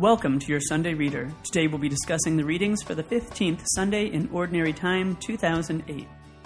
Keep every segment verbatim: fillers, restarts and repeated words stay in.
Welcome to your Sunday Reader. Today we'll be discussing the readings for the fifteenth Sunday in Ordinary Time, two thousand eight.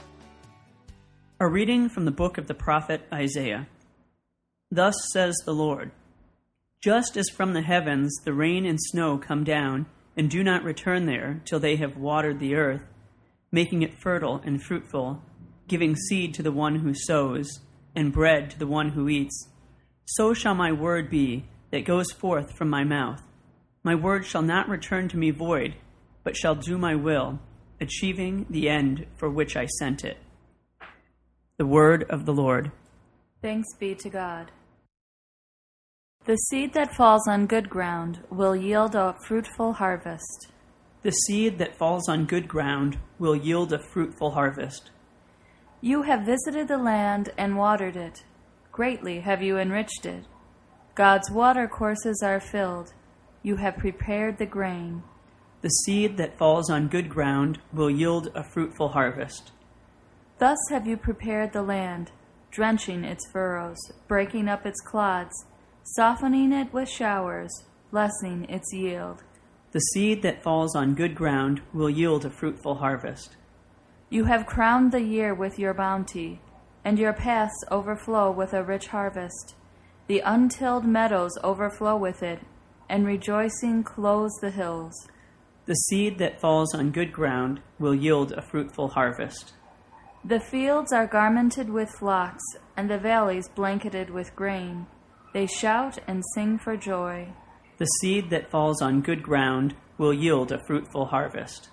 A reading from the book of the prophet Isaiah. Thus says the Lord, just as from the heavens the rain and snow come down, and do not return there till they have watered the earth, making it fertile and fruitful, giving seed to the one who sows, and bread to the one who eats, so shall my word be that goes forth from my mouth. My word shall not return to me void, but shall do my will, achieving the end for which I sent it. The word of the Lord. Thanks be to God. The seed that falls on good ground will yield a fruitful harvest. The seed that falls on good ground will yield a fruitful harvest. You have visited the land and watered it. Greatly have you enriched it. God's water courses are filled. You have prepared the grain. The seed that falls on good ground will yield a fruitful harvest. Thus have you prepared the land, drenching its furrows, breaking up its clods, softening it with showers, blessing its yield. The seed that falls on good ground will yield a fruitful harvest. You have crowned the year with your bounty, and your paths overflow with a rich harvest. The untilled meadows overflow with it, and rejoicing clothes the hills. The seed that falls on good ground will yield a fruitful harvest. The fields are garmented with flocks, and the valleys blanketed with grain. They shout and sing for joy. The seed that falls on good ground will yield a fruitful harvest.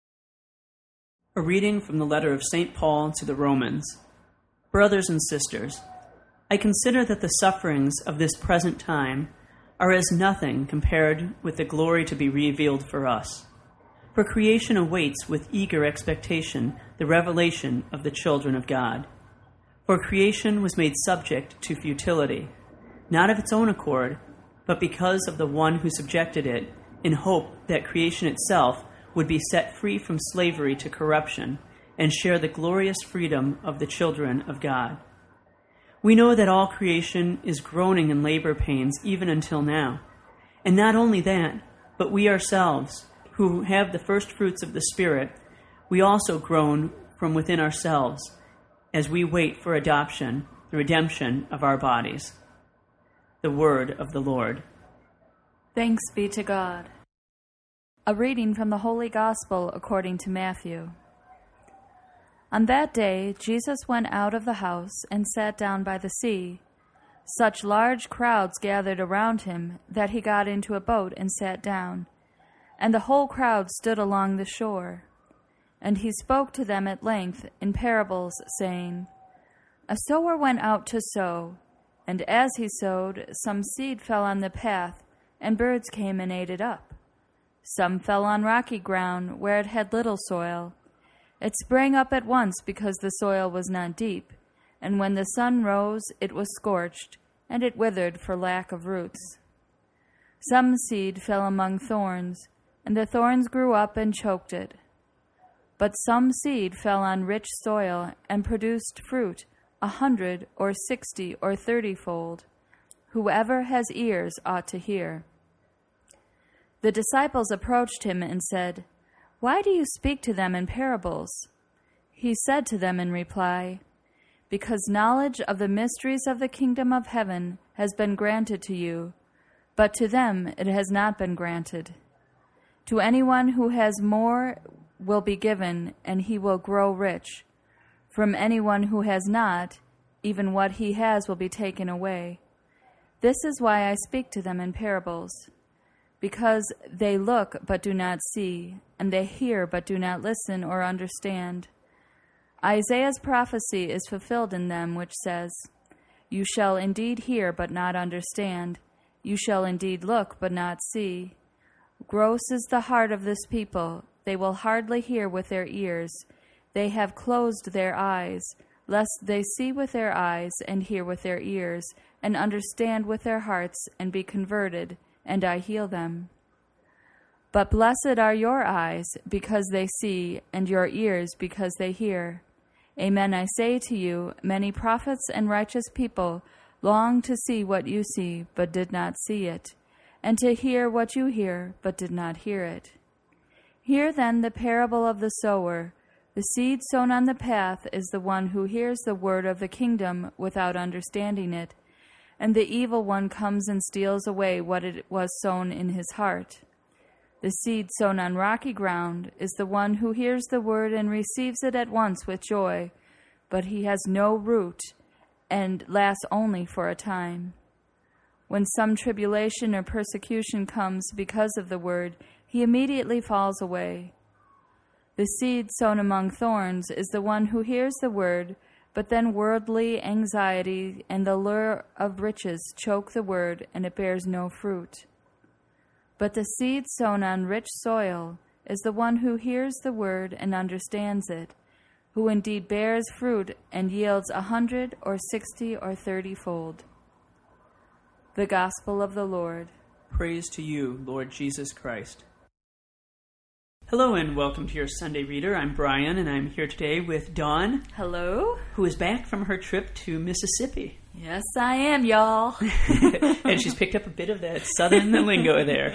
A reading from the letter of Saint Paul to the Romans. Brothers and sisters, I consider that the sufferings of this present time are as nothing compared with the glory to be revealed for us. For creation awaits with eager expectation the revelation of the children of God. For creation was made subject to futility, not of its own accord, but because of the one who subjected it, in hope that creation itself would be set free from slavery to corruption and share the glorious freedom of the children of God. We know that all creation is groaning in labor pains even until now. And not only that, but we ourselves, who have the first fruits of the Spirit, we also groan from within ourselves as we wait for adoption, the redemption of our bodies. The word of the Lord. Thanks be to God. A reading from the Holy Gospel according to Matthew. On that day, Jesus went out of the house and sat down by the sea. Such large crowds gathered around him that he got into a boat and sat down, and the whole crowd stood along the shore. And he spoke to them at length in parables, saying, A sower went out to sow, and as he sowed, some seed fell on the path, and birds came and ate it up. Some fell on rocky ground, where it had little soil. It sprang up at once because the soil was not deep, and when the sun rose, it was scorched, and it withered for lack of roots. Some seed fell among thorns, and the thorns grew up and choked it. But some seed fell on rich soil and produced fruit a hundred or sixty or thirty-fold. Whoever has ears ought to hear. The disciples approached him and said, Why do you speak to them in parables? He said to them in reply, Because knowledge of the mysteries of the kingdom of heaven has been granted to you, but to them it has not been granted. To anyone who has more will be given, and he will grow rich. From anyone who has not, even what he has will be taken away. This is why I speak to them in parables. Because they look but do not see, and they hear but do not listen or understand. Isaiah's prophecy is fulfilled in them, which says, You shall indeed hear but not understand. You shall indeed look but not see. Gross is the heart of this people. They will hardly hear with their ears. They have closed their eyes, lest they see with their eyes and hear with their ears, and understand with their hearts and be converted, and I heal them. But blessed are your eyes, because they see, and your ears, because they hear. Amen, I say to you, many prophets and righteous people longed to see what you see, but did not see it, and to hear what you hear, but did not hear it. Hear then the parable of the sower. The seed sown on the path is the one who hears the word of the kingdom without understanding it, and the evil one comes and steals away what it was sown in his heart. The seed sown on rocky ground is the one who hears the word and receives it at once with joy, but he has no root and lasts only for a time. When some tribulation or persecution comes because of the word, he immediately falls away. The seed sown among thorns is the one who hears the word, but then worldly anxiety and the lure of riches choke the word, and it bears no fruit. But the seed sown on rich soil is the one who hears the word and understands it, who indeed bears fruit and yields a hundred or sixty or thirty-fold. The Gospel of the Lord. Praise to you, Lord Jesus Christ. Hello and welcome to your Sunday Reader. I'm Brian, and I'm here today with Dawn. Hello. Who is back from her trip to Mississippi. Yes, I am, y'all. And she's picked up a bit of that southern lingo there.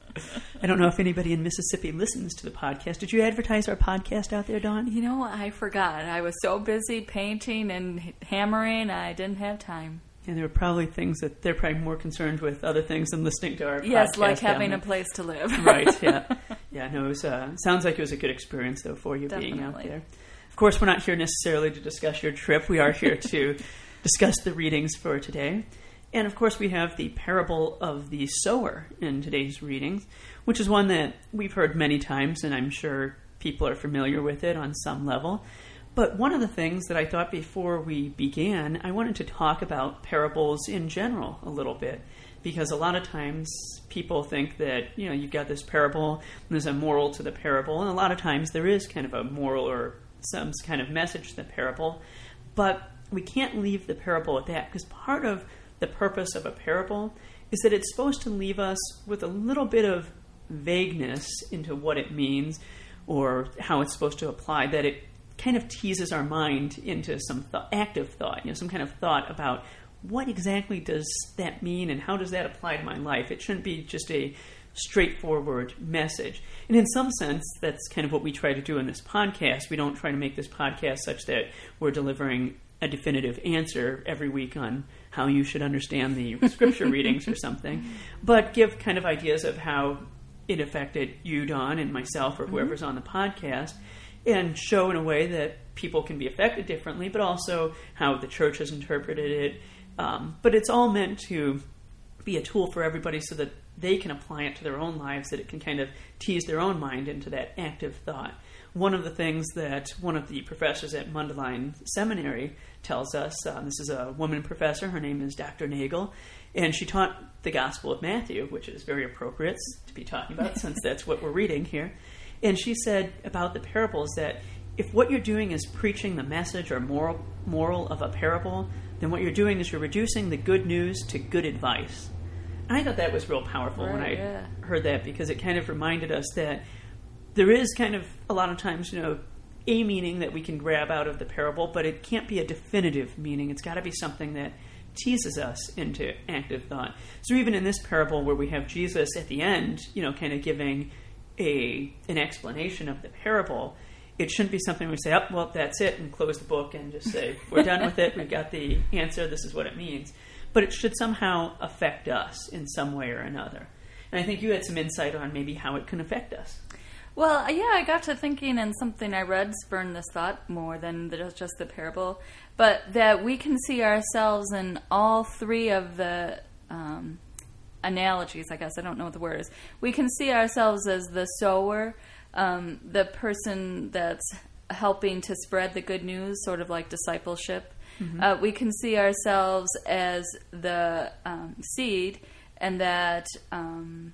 I don't know if anybody in Mississippi listens to the podcast. Did you advertise our podcast out there, Dawn? You know, I forgot. I was so busy painting and hammering, I didn't have time. And there were probably things that they're probably more concerned with other things than listening to our yes, podcast. Yes, like having a place to live. Right, yeah. Yeah, no, it was, uh, sounds like it was a good experience, though, for you Definitely. Being out there. Of course, we're not here necessarily to discuss your trip. We are here to discuss the readings for today. And, of course, we have the parable of the sower in today's readings, which is one that we've heard many times, and I'm sure people are familiar with it on some level. But one of the things that I thought before we began, I wanted to talk about parables in general a little bit, because a lot of times people think that, you know, you've got this parable, and there's a moral to the parable, and a lot of times there is kind of a moral or some kind of message to the parable, but we can't leave the parable at that, because part of the purpose of a parable is that it's supposed to leave us with a little bit of vagueness into what it means or how it's supposed to apply, that it kind of teases our mind into some th- active thought, you know, some kind of thought about what exactly does that mean and how does that apply to my life. It shouldn't be just a straightforward message. And in some sense, that's kind of what we try to do in this podcast. We don't try to make this podcast such that we're delivering a definitive answer every week on how you should understand the scripture readings or something, but give kind of ideas of how it affected you, Dawn, and myself, or whoever's on the podcast, and show in a way that people can be affected differently, but also how the church has interpreted it. Um, but it's all meant to be a tool for everybody so that they can apply it to their own lives, that it can kind of tease their own mind into that active thought. One of the things that one of the professors at Mundelein Seminary tells us, uh, this is a woman professor, her name is Doctor Nagel, and she taught the Gospel of Matthew, which is very appropriate to be talking about since that's what we're reading here. And she said about the parables that if what you're doing is preaching the message or moral moral of a parable, then what you're doing is you're reducing the good news to good advice. And I thought that was real powerful right, when I yeah. heard that, because it kind of reminded us that there is kind of a lot of times, you know, a meaning that we can grab out of the parable, but it can't be a definitive meaning. It's got to be something that teases us into active thought. So even in this parable where we have Jesus at the end, you know, kind of giving a an explanation of the parable, it shouldn't be something we say, oh, well, that's it, and close the book and just say, we're done with it, we've got the answer, this is what it means. But it should somehow affect us in some way or another. And I think you had some insight on maybe how it can affect us. Well, yeah, I got to thinking, and something I read spurned this thought more than the, just the parable, but that we can see ourselves in all three of the um, analogies, I guess, I don't know what the word is. We can see ourselves as the sower, um, the person that's helping to spread the good news, sort of like discipleship. Mm-hmm. Uh, we can see ourselves as the um, seed, and that um,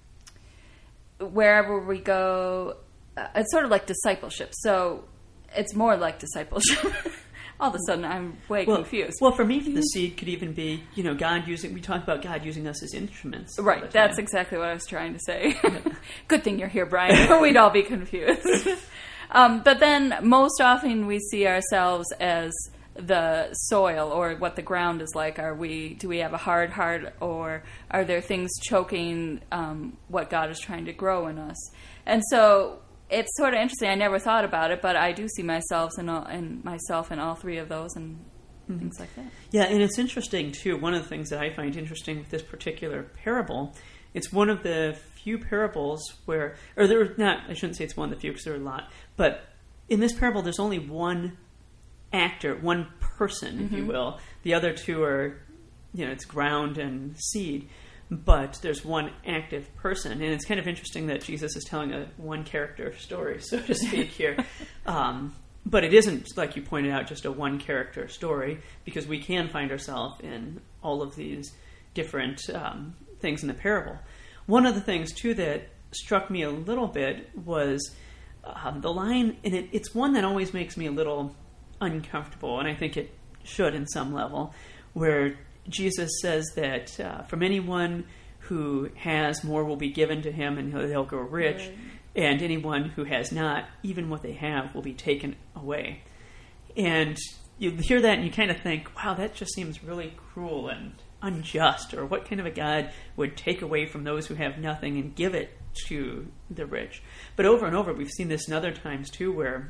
wherever we go, uh, it's sort of like discipleship. So it's more like discipleship. All of a sudden, I'm way well, confused. Well, for me, the seed could even be, you know, God using, we talk about God using us as instruments. Right, that's exactly what I was trying to say. Yeah. Good thing you're here, Brian, or we'd all be confused. um, but then, most often, we see ourselves as the soil or what the ground is like. Are we, do we have a hard heart, or are there things choking um, what God is trying to grow in us? And so it's sort of interesting. I never thought about it, but I do see myself in, all, in myself in all three of those and mm-hmm. things like that. Yeah, and it's interesting too. One of the things that I find interesting with this particular parable, it's one of the few parables where, or there not, I shouldn't say it's one of the few because there are a lot, but in this parable there's only one actor, one person, if mm-hmm. you will. The other two are, you know, it's ground and seed, but there's one active person. And it's kind of interesting that Jesus is telling a one character story, so to speak, here. Um, but it isn't, like you pointed out, just a one character story, because we can find ourselves in all of these different um, things in the parable. One of the things, too, that struck me a little bit was um, the line, and it, it's one that always makes me a little uncomfortable, and I think it should in some level, where Jesus says that uh, from anyone who has, more will be given to him, and they'll grow rich, right. And anyone who has not, even what they have will be taken away. And you hear that and you kind of think, wow, that just seems really cruel and unjust, or what kind of a God would take away from those who have nothing and give it to the rich? But over and over, we've seen this in other times too, where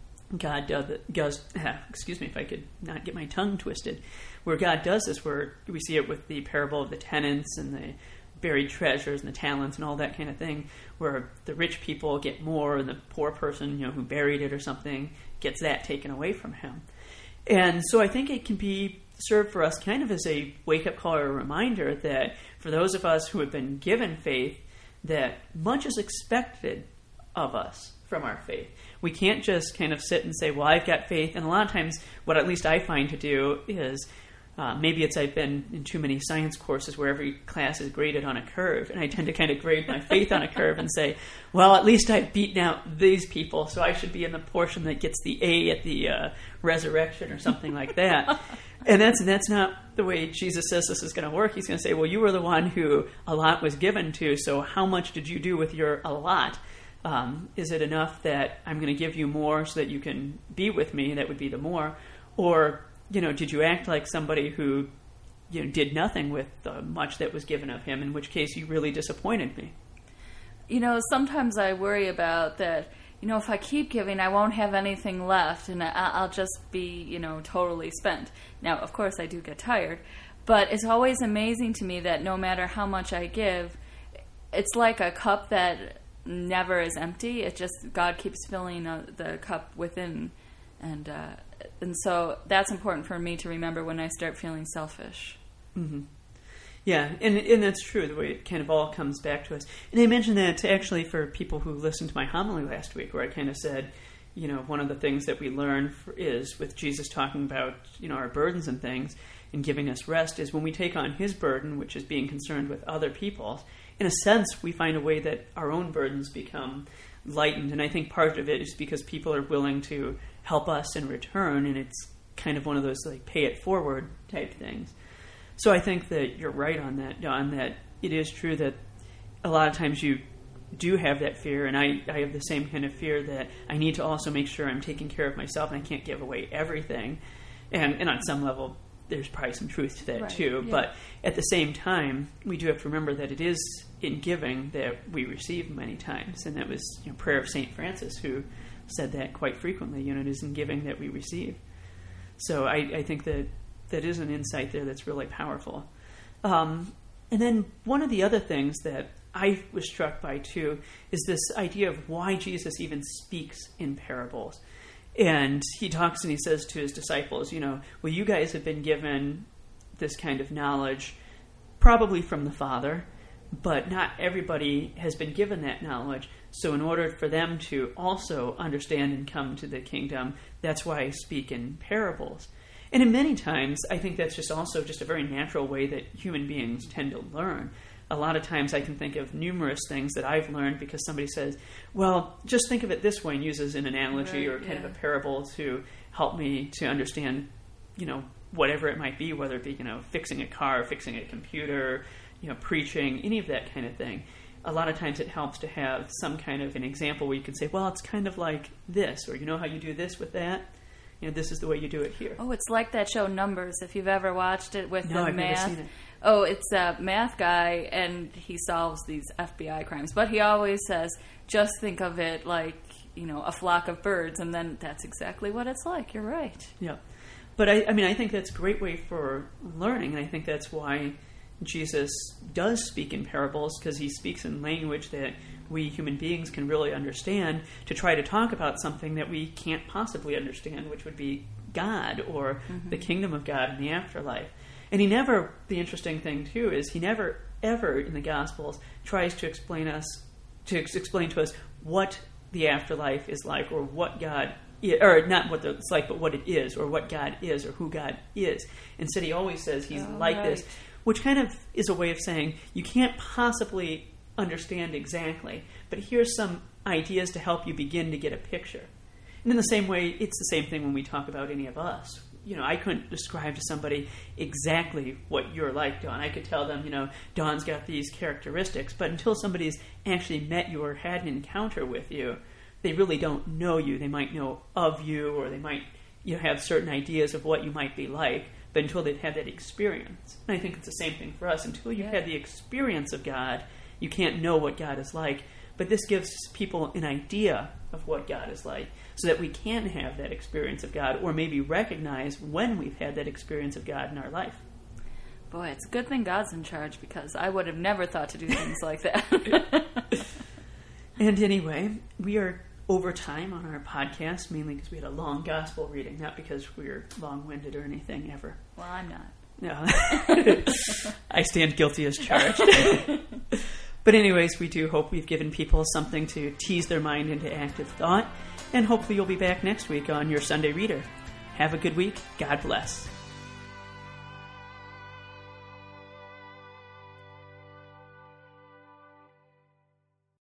God does, does excuse me if I could not get my tongue twisted, where God does this, where we see it with the parable of the tenants and the buried treasures and the talents and all that kind of thing, where the rich people get more and the poor person, you know, who buried it or something, gets that taken away from him. And so I think it can be served for us kind of as a wake-up call or a reminder that for those of us who have been given faith, that much is expected of us from our faith. We can't just kind of sit and say, well, I've got faith. And a lot of times what at least I find to do is, uh, maybe it's I've been in too many science courses where every class is graded on a curve, and I tend to kind of grade my faith on a curve and say, well, at least I've beaten out these people, so I should be in the portion that gets the A at the uh, resurrection or something like that. And that's that's not the way Jesus says this is going to work. He's going to say, well, you were the one who a lot was given to, so how much did you do with your a lot? Um, is it enough that I'm going to give you more so that you can be with me? That would be the more. Or, you know, did you act like somebody who, you know, did nothing with the much that was given of him, in which case you really disappointed me? You know, sometimes I worry about that, you know, if I keep giving, I won't have anything left, and I'll just be, you know, totally spent. Now, of course, I do get tired, but it's always amazing to me that no matter how much I give, it's like a cup that never is empty. It just, God keeps filling uh, the cup within, and uh, and so that's important for me to remember when I start feeling selfish. Mm-hmm. Yeah, and and that's true, the way it kind of all comes back to us. And I mentioned that actually for people who listened to my homily last week, where I kind of said, you know, one of the things that we learn for, is with Jesus talking about, you know, our burdens and things and giving us rest, is when we take on his burden, which is being concerned with other people, in a sense, we find a way that our own burdens become lightened. And I think part of it is because people are willing to help us in return, and it's kind of one of those like pay it forward type things. So I think that you're right on that, Don, that it is true that a lot of times you do have that fear, and I, I have the same kind of fear that I need to also make sure I'm taking care of myself and I can't give away everything. And, and on some level, there's probably some truth to that right, too. Yeah. But at the same time, we do have to remember that it is in giving that we receive many times. And that was, you know, prayer of Saint Francis, who said that quite frequently. You know, it is in giving that we receive. So I, I think that that is an insight there that's really powerful. Um, and then one of the other things that I was struck by too is this idea of why Jesus even speaks in parables. And he talks and he says to his disciples, you know, well, you guys have been given this kind of knowledge probably from the Father, but not everybody has been given that knowledge. So in order for them to also understand and come to the kingdom, that's why I speak in parables. And in many times, I think that's just also just a very natural way that human beings tend to learn. A lot of times I can think of numerous things that I've learned because somebody says, well, just think of it this way, and uses an analogy right, or kind yeah. of a parable to help me to understand, you know, whatever it might be, whether it be, you know, fixing a car, fixing a computer, you know, preaching, any of that kind of thing. A lot of times it helps to have some kind of an example where you can say, well, it's kind of like this, or you know how you do this with that? you know, this is the way you do it here. Oh, it's like that show Numbers, if you've ever watched it with no, the I've math. Never seen it. Oh, it's a math guy, and he solves these F B I crimes. But he always says, just think of it like, you know, a flock of birds, and then that's exactly what it's like. You're right. Yeah. But, I, I mean, I think that's a great way for learning, and I think that's why Jesus does speak in parables, because he speaks in language that we human beings can really understand, to try to talk about something that we can't possibly understand, which would be God or mm-hmm. the kingdom of God in the afterlife. And he never, the interesting thing too, is he never ever in the Gospels tries to explain us, to ex- explain to us what the afterlife is like, or what God is, or not what it's like, but what it is, or what God is, or who God is. Instead, he always says he's oh, like right. this, which kind of is a way of saying you can't possibly understand exactly, but here's some ideas to help you begin to get a picture. And in the same way, it's the same thing when we talk about any of us. You know, I couldn't describe to somebody exactly what you're like, Dawn. I could tell them, you know, Dawn's got these characteristics, but until somebody's actually met you or had an encounter with you, they really don't know you. They might know of you, or they might, you know, have certain ideas of what you might be like, but until they've had that experience. And I think it's the same thing for us. Until you've yeah. had the experience of God, you can't know what God is like. But this gives people an idea of what God is like, so that we can have that experience of God, or maybe recognize when we've had that experience of God in our life. Boy, it's a good thing God's in charge, because I would have never thought to do things like that. And anyway, we are over time on our podcast, mainly because we had a long gospel reading, not because we're long-winded or anything ever. Well, I'm not. No. I stand guilty as charged. But anyways, we do hope we've given people something to tease their mind into active thought, and hopefully you'll be back next week on Your Sunday Reader. Have a good week. God bless.